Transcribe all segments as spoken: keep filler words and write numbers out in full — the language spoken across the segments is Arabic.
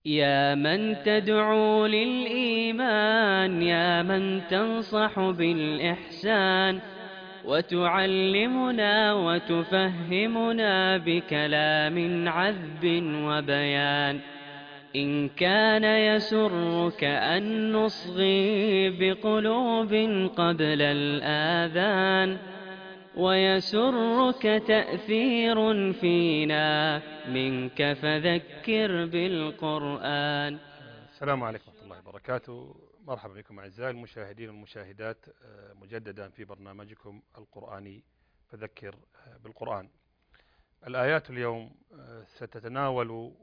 يا من تدعو للإيمان، يا من تنصح بالإحسان، وتعلمنا وتفهمنا بكلام عذب وبيان. إن كان يسرك أن نصغي بقلوب قبل الآذان، ويسرك تأثير فينا منك فذكر بالقرآن. السلام عليكم ورحمة الله وبركاته. مرحبا بكم أعزائي المشاهدين والمشاهدات مجددا في برنامجكم القرآني فذكر بالقرآن. الآيات اليوم ستتناول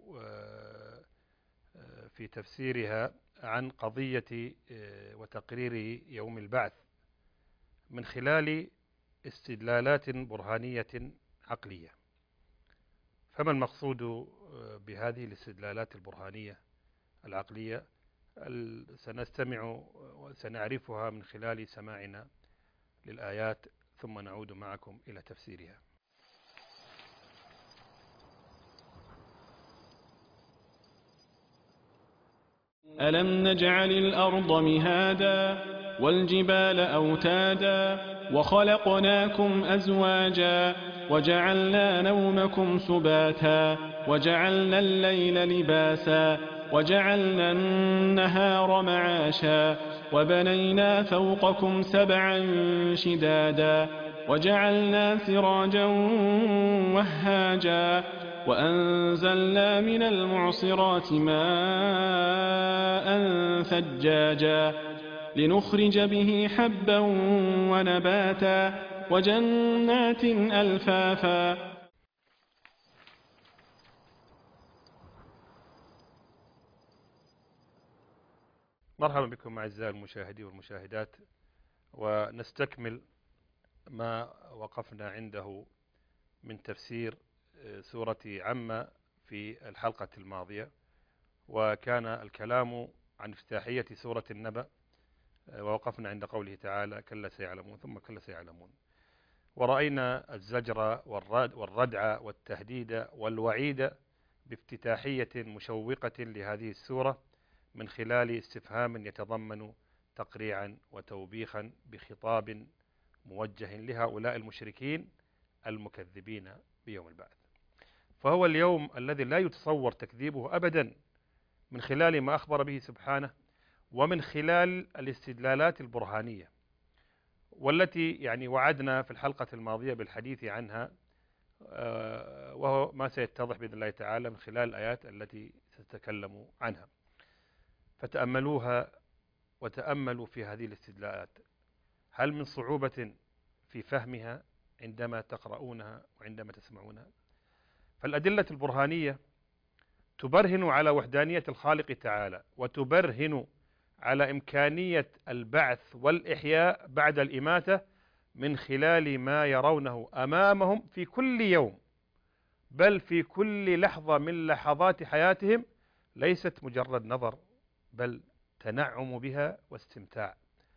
في تفسيرها عن قضية وتقرير يوم البعث من خلال استدلالات برهانية عقلية. فما المقصود بهذه الاستدلالات البرهانية العقلية؟ سنستمع وسنعرفها من خلال سماعنا للآيات، ثم نعود معكم إلى تفسيرها. ألم نجعل الأرض مهادا والجبال أوتادا وخلقناكم أزواجا وجعلنا نومكم سباتا وجعلنا الليل لباسا وجعلنا النهار معاشا وبنينا فوقكم سبعا شدادا وجعلنا سراجا وهاجا وأنزلنا من المعصرات ماء ثجاجا لنخرج به حبا ونباتا وجنات ألفافا. مرحبا بكم أعزائي المشاهدين والمشاهدات، ونستكمل ما وقفنا عنده من تفسير سورة عم في الحلقة الماضية، وكان الكلام عن افتتاحية سورة النبأ، ووقفنا عند قوله تعالى كلا سيعلمون ثم كلا سيعلمون، ورأينا الزجر والردع والتهديد والوعيد بافتتاحية مشوقة لهذه السورة من خلال استفهام يتضمن تقريعا وتوبيخا بخطاب موجه لهؤلاء المشركين المكذبين بيوم البعث. فهو اليوم الذي لا يتصور تكذيبه أبدا من خلال ما أخبر به سبحانه ومن خلال الاستدلالات البرهانية، والتي يعني وعدنا في الحلقة الماضية بالحديث عنها، وهو ما سيتضح بإذن الله تعالى من خلال الآيات التي سنتكلم عنها. فتأملوها وتأملوا في هذه الاستدلالات، هل من صعوبة في فهمها عندما تقرؤونها وعندما تسمعونها؟ فالأدلة البرهانية تبرهن على وحدانية الخالق تعالى، وتبرهن على إمكانية البعث والإحياء بعد الإماتة من خلال ما يرونه أمامهم في كل يوم، بل في كل لحظة من لحظات حياتهم، ليست مجرد نظر بل تنعم بها واستمتاع.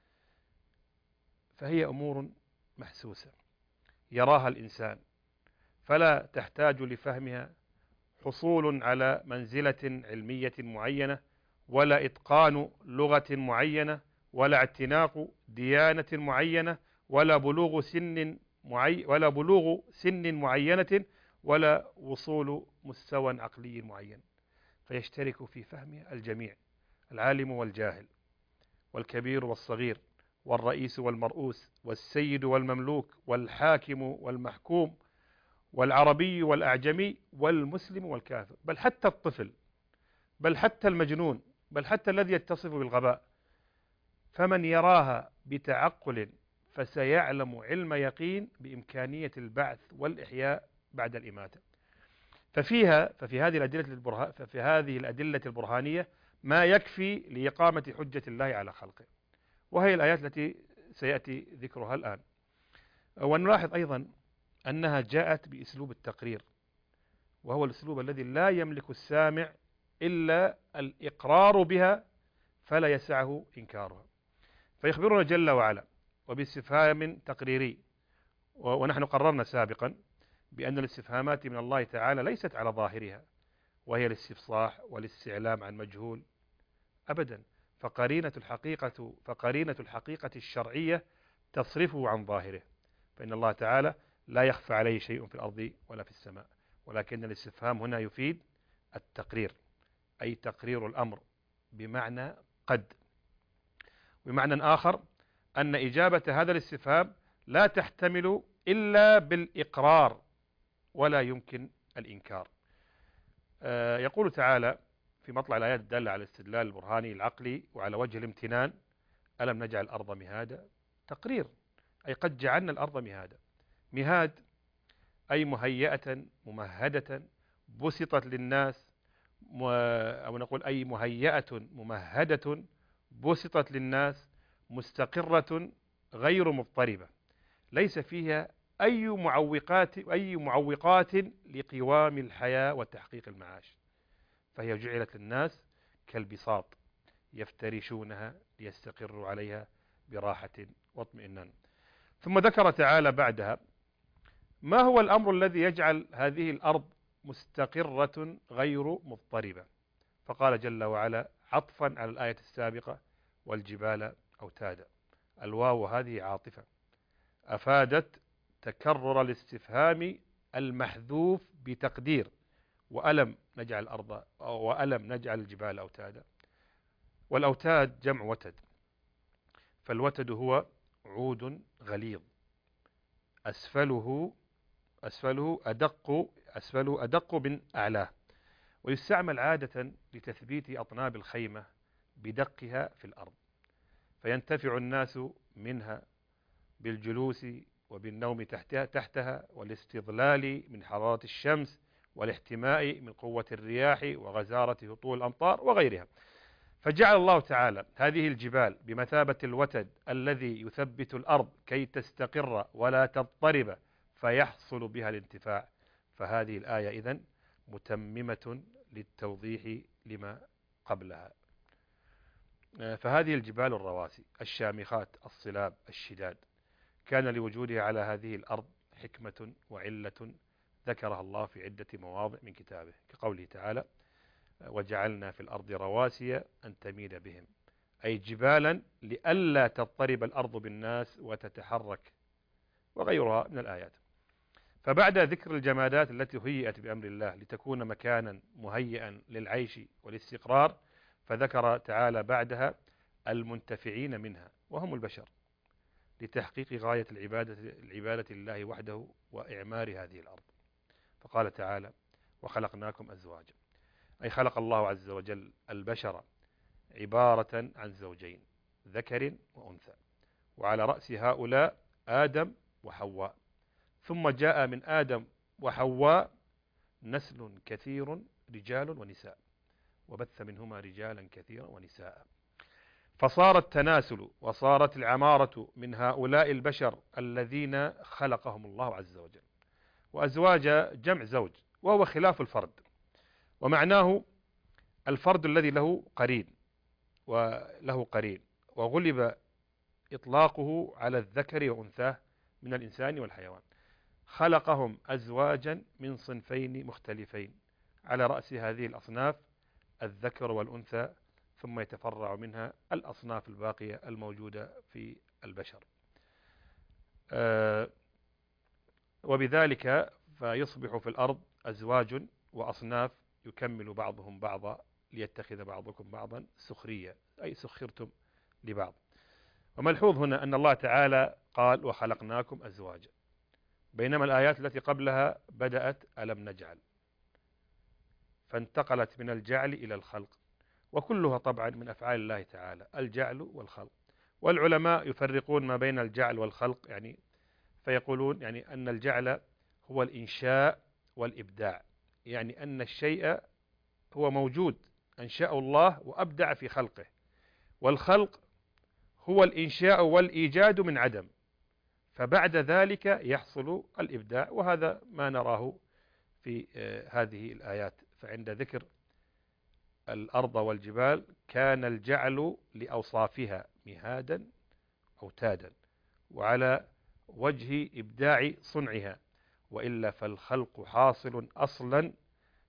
فهي أمور محسوسة يراها الإنسان، فلا تحتاج لفهمها حصول على منزلة علمية معينة، ولا إتقان لغة معينة، ولا اعتناق ديانة معينة، ولا بلوغ سن معي ولا بلوغ سن معينة، ولا وصول مستوى عقلي معين. فيشترك في فهمها الجميع، العالم والجاهل، والكبير والصغير، والرئيس والمرؤوس، والسيد والمملوك، والحاكم والمحكوم، والعربي والأعجمي، والمسلم والكافر، بل حتى الطفل، بل حتى المجنون، بل حتى الذي يتصف بالغباء. فمن يراها بتعقل فسيعلم علم يقين بإمكانية البعث والإحياء بعد الإماتة. ففيها ففي هذه الأدلة البرهان ففي هذه الأدلة البرهانية ما يكفي لإقامة حجة الله على خلقه، وهي الآيات التي سيأتي ذكرها الآن. ونلاحظ أيضا أنها جاءت بأسلوب التقرير، وهو الأسلوب الذي لا يملك السامع إلا الإقرار بها فلا يسعه إنكارها. فيخبرنا جل وعلا وباستفهام تقريري، ونحن قررنا سابقا بأن الاستفهامات من الله تعالى ليست على ظاهرها، وهي الاستصلاح والاستعلام عن مجهول؟ أبدا. فقرينة الحقيقة فقرينة الحقيقة الشرعية تصرفه عن ظاهره، فإن الله تعالى لا يخفى عليه شيء في الأرض ولا في السماء، ولكن الاستفهام هنا يفيد التقرير، أي تقرير الأمر بمعنى قد. بمعنى آخر أن إجابة هذا الاستفهام لا تحتمل إلا بالإقرار ولا يمكن الإنكار. آه يقول تعالى في مطلع الآيات الدالة على الاستدلال البرهاني العقلي وعلى وجه الامتنان: ألم نجعل الأرض مهادا. تقرير، أي قد جعلنا الأرض مهادا. مهاد أي مهيئة ممهدة بسطت للناس، أو نقول أي مهيئة ممهدة بسطت للناس، مستقرة غير مضطربة، ليس فيها أي معوقات أي معوقات لقوام الحياة وتحقيق المعاش، فهي جعلت للناس كالبساط يفترشونها ليستقروا عليها براحة واطمئنان. ثم ذكر تعالى بعدها ما هو الأمر الذي يجعل هذه الأرض مستقرة غير مضطربة، فقال جل وعلا عطفا على الآية السابقة: والجبال أوتادا. الواو هذه عاطفة أفادت تكرر الاستفهام المحذوف بتقدير: وألم نجعل الأرض وألم نجعل الجبال أوتادا. والأوتاد جمع وتد، فالوتد هو عود غليظ أسفله أسفله أدق أسفله أدق من أعلاه، ويستعمل عادة لتثبيت أطناب الخيمة بدقها في الأرض، فينتفع الناس منها بالجلوس وبالنوم تحتها, تحتها والاستظلال من حرارة الشمس والاحتماء من قوة الرياح وغزارة هطول الأمطار وغيرها. فجعل الله تعالى هذه الجبال بمثابة الوتد الذي يثبت الأرض كي تستقر ولا تضطرب فيحصل بها الانتفاع. فهذه الآية إذن متممة للتوضيح لما قبلها. فهذه الجبال الرواسي الشامخات الصلاب الشداد كان لوجودها على هذه الأرض حكمة وعلة ذكرها الله في عدة مواضع من كتابه، كقوله تعالى: وجعلنا في الأرض رواسي أن تميد بهم، أي جبالا لئلا تضطرب الأرض بالناس وتتحرك، وغيرها من الآيات. فبعد ذكر الجمادات التي هيئت بأمر الله لتكون مكانا مهيئا للعيش والاستقرار، فذكر تعالى بعدها المنتفعين منها وهم البشر لتحقيق غاية العبادة, العبادة لله وحده وإعمار هذه الأرض. فقال تعالى: وخلقناكم أزواجا، أي خلق الله عز وجل البشر عبارة عن زوجين ذكر وأنثى، وعلى رأس هؤلاء آدم وحواء، ثم جاء من آدم وحواء نسل كثير رجال ونساء، وبث منهما رجالا كثيرا ونساء، فصار التناسل وصارت العمارة من هؤلاء البشر الذين خلقهم الله عز وجل. وأزواج جمع زوج، وهو خلاف الفرد، ومعناه الفرد الذي له قرين وله قرين، وغلب إطلاقه على الذكر وأنثاه من الإنسان والحيوان. خلقهم أزواجا من صنفين مختلفين، على رأس هذه الأصناف الذكر والأنثى، ثم يتفرع منها الأصناف الباقية الموجودة في البشر. آه وبذلك فيصبح في الأرض أزواج وأصناف يكمل بعضهم بعضا ليتخذ بعضكم بعضا سخرية، أي سخرتم لبعض. وملحوظ هنا أن الله تعالى قال: وخلقناكم أزواجا، بينما الآيات التي قبلها بدأت ألم نجعل، فانتقلت من الجعل إلى الخلق، وكلها طبعا من أفعال الله تعالى الجعل والخلق. والعلماء يفرقون ما بين الجعل والخلق، يعني فيقولون يعني أن الجعل هو الإنشاء والإبداع، يعني أن الشيء هو موجود أنشأه الله وأبدع في خلقه، والخلق هو الإنشاء والإيجاد من عدم، فبعد ذلك يحصل الإبداع، وهذا ما نراه في هذه الآيات. فعند ذكر الأرض والجبال كان الجعل لأوصافها مهادا أوتادا وعلى وجه إبداع صنعها، وإلا فالخلق حاصل أصلا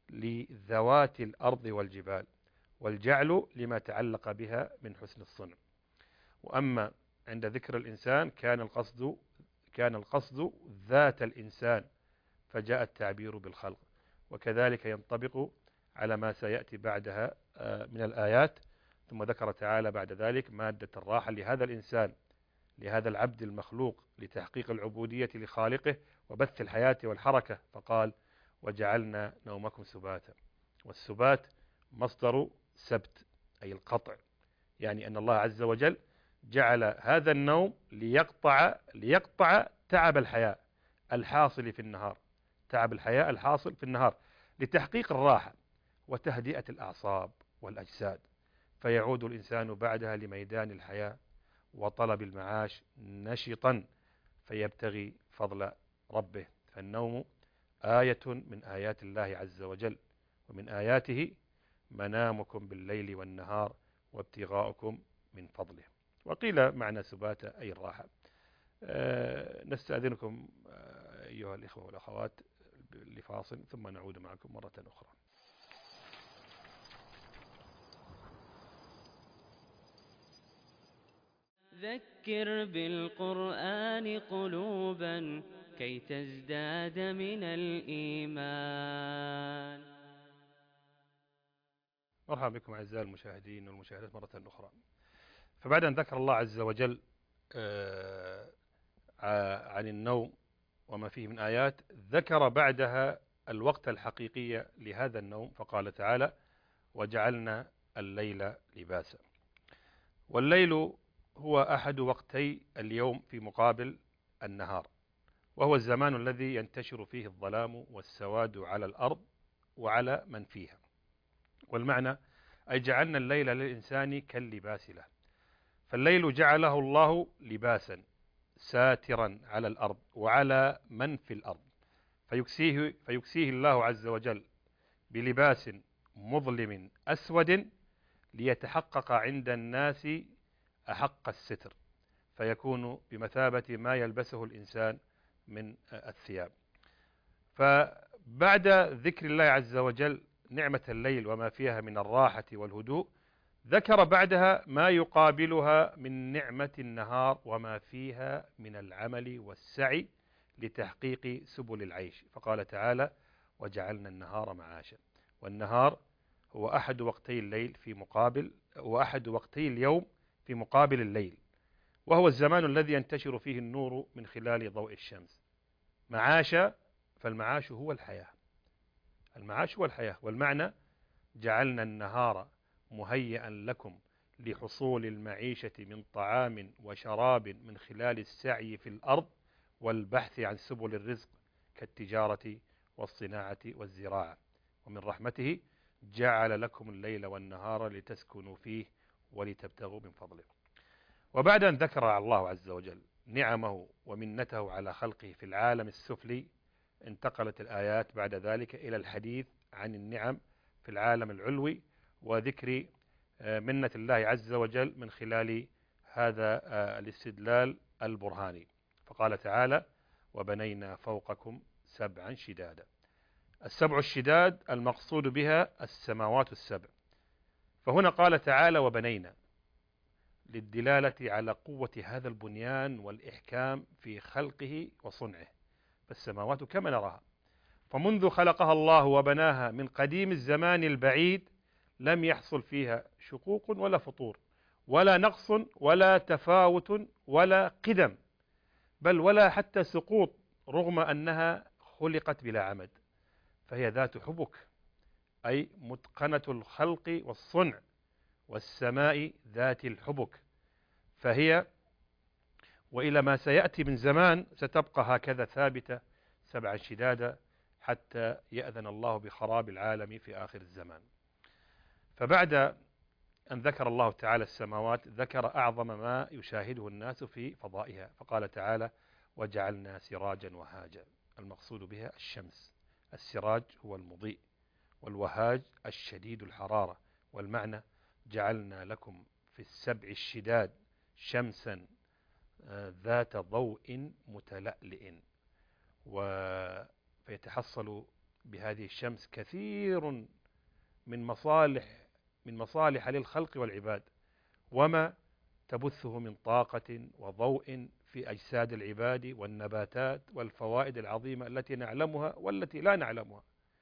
لذوات الأرض والجبال، والجعل لما تعلق بها من حسن الصنع. وأما عند ذكر الإنسان كان القصد كان القصد ذات الإنسان، فجاء التعبير بالخلق. وكذلك ينطبق على ما سيأتي بعدها من الآيات. ثم ذكر تعالى بعد ذلك مادة الراحة لهذا الإنسان، لهذا العبد المخلوق، لتحقيق العبودية لخالقه وبث الحياة والحركة، فقال وجعلنا نومكم سباتا. والسبات مصدر سبت أي القطع، يعني أن الله عز وجل جعل هذا النوم ليقطع ليقطع تعب الحياة الحاصل في النهار، تعب الحياة الحاصل في النهار، لتحقيق الراحة وتهدئة الأعصاب والأجساد، فيعود الإنسان بعدها لميدان الحياة وطلب المعاش نشطا، فيبتغي فضل ربه. فالنوم آية من آيات الله عز وجل، ومن آياته منامكم بالليل والنهار وابتغاؤكم من فضله. وقيل معنى سبات أي الراحة. أه نستأذنكم أيها الإخوة والأخوات لفاصل، ثم نعود معكم مرة أخرى. ذكر بالقرآن قلوبا كي تزداد من الإيمان. مرحبا بكم أعزائي المشاهدين والمشاهدات مرة أخرى. فبعد أن ذكر الله عز وجل عن النوم وما فيه من آيات، ذكر بعدها الوقت الحقيقي لهذا النوم، فقال تعالى وجعلنا الليل لباسا. والليل هو أحد وقتي اليوم في مقابل النهار، وهو الزمان الذي ينتشر فيه الظلام والسواد على الأرض وعلى من فيها. والمعنى أي جعلنا الليل للإنسان كاللباس له، فالليل جعله الله لباسا ساترا على الأرض وعلى من في الأرض، فيكسيه, فيكسيه الله عز وجل بلباس مظلم أسود ليتحقق عند الناس أحق الستر، فيكون بمثابة ما يلبسه الإنسان من الثياب. فبعد ذكر الله عز وجل نعمة الليل وما فيها من الراحة والهدوء، ذكر بعدها ما يقابلها من نعمة النهار وما فيها من العمل والسعي لتحقيق سبل العيش، فقال تعالى وجعلنا النهار معاشا. والنهار هو أحد وقتي الليل في مقابل وأحد وقتي اليوم في مقابل الليل، وهو الزمان الذي ينتشر فيه النور من خلال ضوء الشمس. معاشا، فالمعاش هو الحياة، المعاش هو الحياة. والمعنى جعلنا النهار مهيئا لكم لحصول المعيشة من طعام وشراب من خلال السعي في الأرض والبحث عن سبل الرزق كالتجارة والصناعة والزراعة. ومن رحمته جعل لكم الليل والنهار لتسكنوا فيه ولتبتغوا من فضله. وبعد أن ذكر الله عز وجل نعمه ومنته على خلقه في العالم السفلي، انتقلت الآيات بعد ذلك إلى الحديث عن النعم في العالم العلوي وذكر منة الله عز وجل من خلال هذا الاستدلال البرهاني. فقال تعالى وبنينا فوقكم سبعا شدادا. السبع الشداد المقصود بها السماوات السبع، فهنا قال تعالى وبنينا للدلالة على قوة هذا البنيان والإحكام في خلقه وصنعه. فالسماوات كما نراها، فمنذ خلقها الله وبناها من قديم الزمان البعيد لم يحصل فيها شقوق ولا فطور ولا نقص ولا تفاوت ولا قدم، بل ولا حتى سقوط، رغم أنها خلقت بلا عمد، فهي ذات حبك أي متقنة الخلق والصنع. والسماء ذات الحبك، فهي وإلى ما سيأتي من زمان ستبقى هكذا ثابتة سبعا شدادا حتى يأذن الله بخراب العالم في آخر الزمان. فبعد أن ذكر الله تعالى السماوات ذكر أعظم ما يشاهده الناس في فضائها، فقال تعالى وجعلنا سراجا وهاجا. المقصود بها الشمس، السراج هو المضيء، والوهاج الشديد الحرارة. والمعنى جعلنا لكم في السبع الشداد شمسا ذات ضوء متلألئ، فيتحصل بهذه الشمس كثير من مصالح من مصالح للخلق والعباد، وما تبثه من طاقة وضوء في أجساد العباد والنباتات والفوائد العظيمة التي نعلمها والتي لا نعلمها.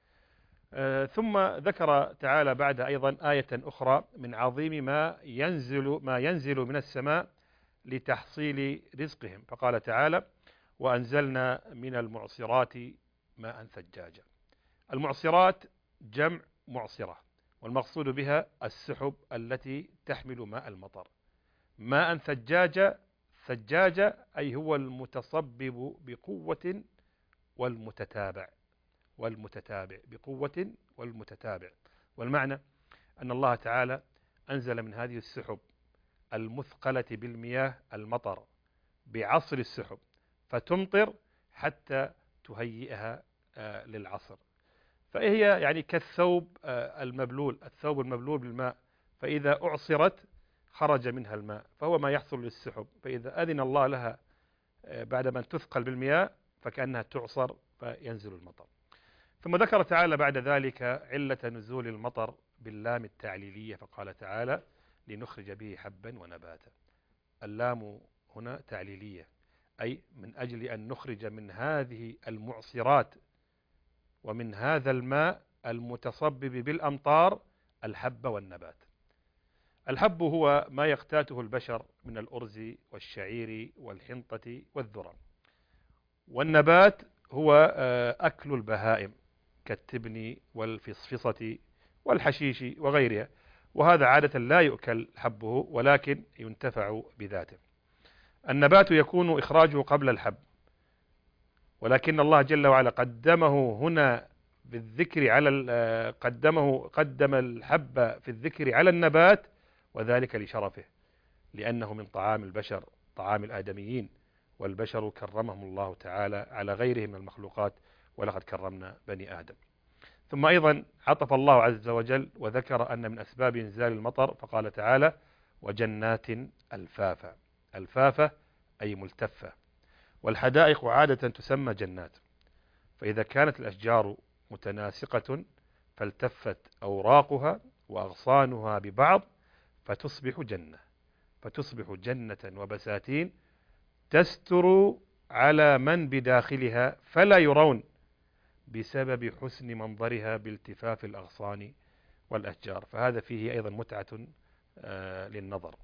آه ثم ذكر تعالى بعد أيضا آية أخرى من عظيم ما ينزل ما ينزل من السماء لتحصيل رزقهم، فقال تعالى: وأنزلنا من المعصرات ماء ثجاجا. المعصرات جمع معصرة، والمقصود بها السحب التي تحمل ماء المطر. ماء ثجاجا، ثجاجا أي هو المتصبب بقوة والمتتابع، والمتتابع بقوة والمتتابع. والمعنى أن الله تعالى أنزل من هذه السحب المثقلة بالمياه المطر بعصر السحب، فتمطر حتى تهيئها للعصر. فهي يعني كالثوب المبلول، الثوب المبلول بالماء، فإذا أعصرت خرج منها الماء، فهو ما يحصل للسحب، فإذا أذن الله لها بعد أن تثقل بالمياه فكأنها تعصر فينزل المطر. ثم ذكر تعالى بعد ذلك علة نزول المطر باللام التعليلية، فقال تعالى: لنخرج به حبا ونباتا. اللام هنا تعليلية، أي من أجل أن نخرج من هذه المعصرات ومن هذا الماء المتصبب بالأمطار الحب والنبات. الحب هو ما يقتاته البشر من الأرز والشعير والحنطة والذرة، والنبات هو أكل البهائم كالتبن والفصفصة والحشيش وغيرها، وهذا عادة لا يؤكل حبه ولكن ينتفع بذاته. النبات يكون إخراجه قبل الحب، ولكن الله جل وعلا قدمه هنا بالذكر على قدمه قدم الحب في الذكر على النبات، وذلك لشرفه، لأنه من طعام البشر، طعام الآدميين، والبشر كرمهم الله تعالى على غيرهم من المخلوقات، ولقد كرمنا بني آدم. ثم أيضا عطف الله عز وجل وذكر أن من أسباب إنزال المطر، فقال تعالى: وجنات ألفافا. ألفافا أي ملتفة، والحدائق عادة تسمى جنات، فإذا كانت الأشجار متناسقة فالتفت أوراقها وأغصانها ببعض فتصبح جنة، فتصبح جنة وبساتين تستر على من بداخلها فلا يرون بسبب حسن منظرها بالتفاف الأغصان والأشجار، فهذا فيه أيضا متعة آه للنظر.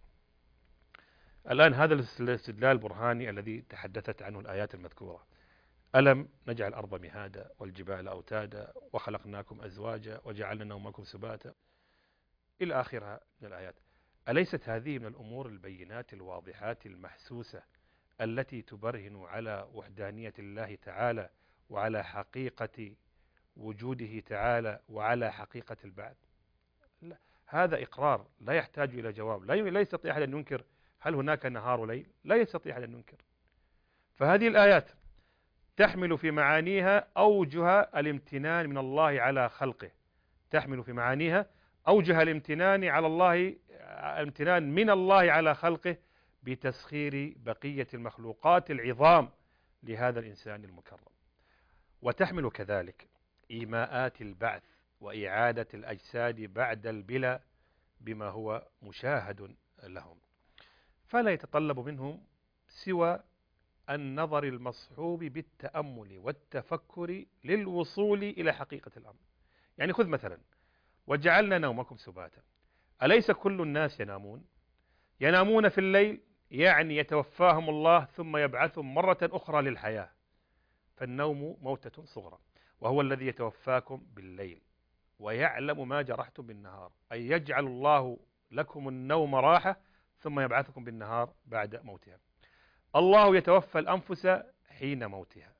الآن هذا الاستدلال البرهاني الذي تحدثت عنه الآيات المذكورة: ألم نجعل الأرض مهادا والجبال أوتادا وخلقناكم أزواجا وجعلنا نومكم سباتا إلى آخرها من الآيات. أليست هذه من الأمور البينات الواضحات المحسوسة التي تبرهن على وحدانية الله تعالى وعلى حقيقة وجوده تعالى وعلى حقيقة البعث؟ لا، هذا إقرار لا يحتاج إلى جواب. لا يستطيع أحد أن ينكر هل هناك نهار وليل، لا يستطيع أحد أن ينكر. فهذه الآيات تحمل في معانيها أوجه الامتنان من الله على خلقه، تحمل في معانيها أوجه الامتنان على الله، الامتنان من الله على خلقه بتسخير بقية المخلوقات العظام لهذا الإنسان المكرم. وتحمل كذلك إيماءات البعث وإعادة الأجساد بعد البلا بما هو مشاهد لهم، فلا يتطلب منهم سوى النظر المصحوب بالتأمل والتفكر للوصول إلى حقيقة الأمر. يعني خذ مثلا: وجعلنا نومكم سباتا. أليس كل الناس ينامون؟ ينامون في الليل، يعني يتوفاهم الله ثم يبعثهم مرة أخرى للحياة، فالنوم موتة صغرى، وهو الذي يتوفاكم بالليل ويعلم ما جرحتم بالنهار، أي يجعل الله لكم النوم راحة ثم يبعثكم بالنهار بعد موتها. الله يتوفى الأنفس حين موتها،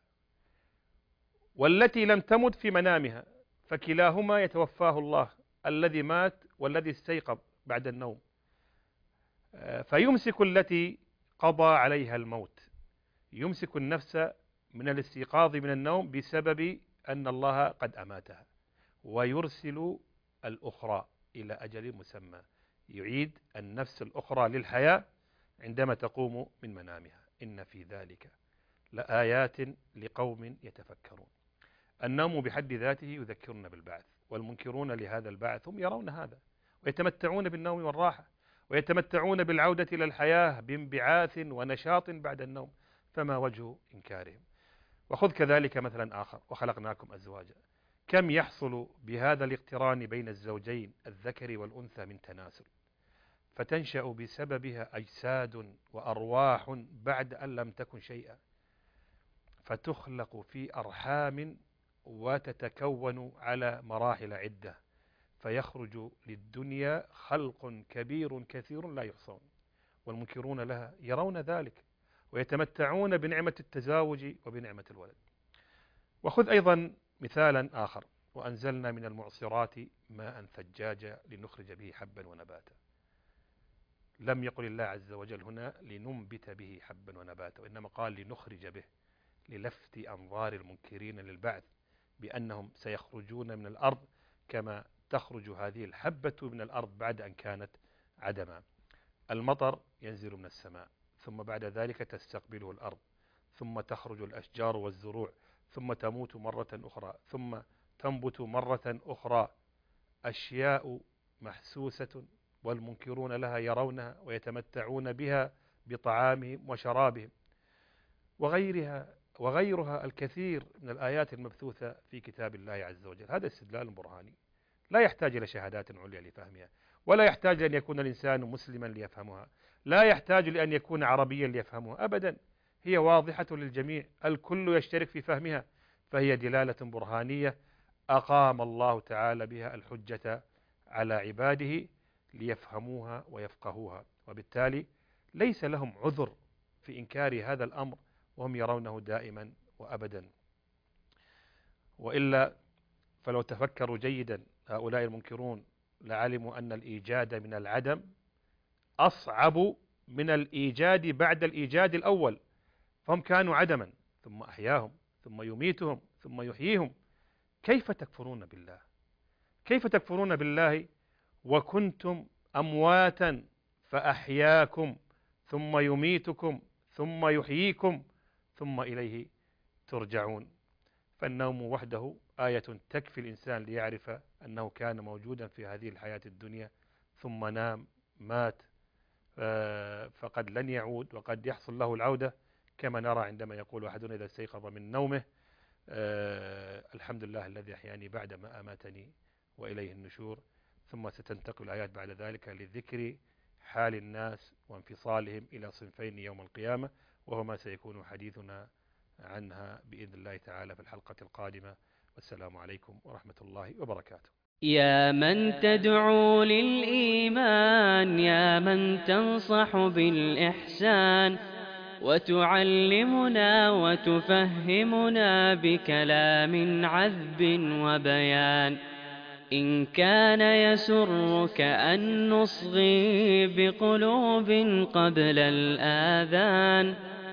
والتي لم تمت في منامها، فكلاهما يتوفاه الله، الذي مات والذي استيقظ بعد النوم، فيمسك التي قضى عليها الموت، يمسك النفس من الاستيقاظ من النوم بسبب أن الله قد أماتها، ويرسل الأخرى إلى أجل مسمى، يعيد النفس الأخرى للحياة عندما تقوم من منامها. إن في ذلك لآيات لقوم يتفكرون. النوم بحد ذاته يذكرنا بالبعث، والمنكرون لهذا البعث هم يرون هذا ويتمتعون بالنوم والراحة، ويتمتعون بالعودة إلى الحياة بانبعاث ونشاط بعد النوم، فما وجه إنكارهم؟ وخذ كذلك مثلا آخر: وخلقناكم أزواجا. كم يحصل بهذا الاقتران بين الزوجين الذكر والأنثى من تناسل، فتنشأ بسببها أجساد وأرواح بعد أن لم تكن شيئا، فتخلق في أرحام وتتكون على مراحل عدة، فيخرج للدنيا خلق كبير كثير لا يحصون، والمنكرون لها يرون ذلك ويتمتعون بنعمة التزاوج وبنعمة الولد. وخذ أيضا مثالا آخر: وأنزلنا من المعصرات ماء ثجاجا لنخرج به حبا ونباتا. لم يقل الله عز وجل هنا لننبت به حبا ونباتا، وإنما قال لنخرج به، للفت أنظار المنكرين للبعث بأنهم سيخرجون من الأرض كما تخرج هذه الحبة من الأرض بعد أن كانت عدما. المطر ينزل من السماء، ثم بعد ذلك تستقبله الأرض، ثم تخرج الأشجار والزروع، ثم تموت مرة أخرى، ثم تنبت مرة أخرى. أشياء محسوسة، والمنكرون لها يرونها ويتمتعون بها بطعامهم وشرابهم. وغيرها وغيرها الكثير من الآيات المبثوثة في كتاب الله عز وجل. هذا استدلال برهاني لا يحتاج إلى شهادات عليا لفهمها، ولا يحتاج أن يكون الإنسان مسلما ليفهمها، لا يحتاج لأن يكون عربيا ليفهمها أبدا، هي واضحة للجميع، الكل يشترك في فهمها، فهي دلالة برهانية أقام الله تعالى بها الحجة على عباده ليفهموها ويفقهوها، وبالتالي ليس لهم عذر في إنكار هذا الأمر وهم يرونه دائما وأبدا. وإلا فلو تفكروا جيدا هؤلاء المنكرون لعلموا أن الإيجاد من العدم أصعب من الإيجاد بعد الإيجاد الأول، فهم كانوا عدما ثم أحياهم ثم يميتهم ثم يحييهم. كيف تكفرون بالله؟ كيف تكفرون بالله وكنتم أمواتا فأحياكم ثم يميتكم ثم يحييكم ثم إليه ترجعون؟ فالنوم وحده آية تكفي الإنسان ليعرف أنه كان موجودا في هذه الحياة الدنيا ثم نام مات، فقد لن يعود وقد يحصل له العودة، كما نرى عندما يقول أحدنا إذا استيقظ من نومه: الحمد لله الذي أحياني بعدما أماتني وإليه النشور. ثم ستنتقل الآيات بعد ذلك لذكر حال الناس وانفصالهم إلى صنفين يوم القيامة، وهو ما سيكون حديثنا عنها بإذن الله تعالى في الحلقة القادمة. والسلام عليكم ورحمة الله وبركاته. يا من تدعو للإيمان، يا من تنصح بالإحسان، وتعلمنا وتفهمنا بكلام عذب وبيان. إن كان يسرك أن نصغي بقلوب قبل الآذان،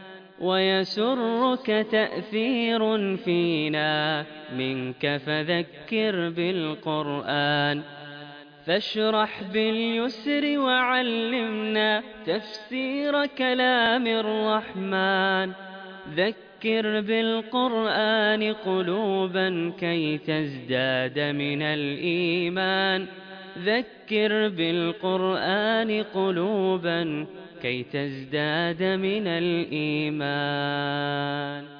ويسرك تأثير فينا منك، فذكر بالقرآن. فاشرح باليسر وعلمنا تفسير كلام الرحمن. ذكر بالقرآن قلوبا كي تزداد من الإيمان. ذكر بالقرآن قلوبا كي تزداد من الإيمان.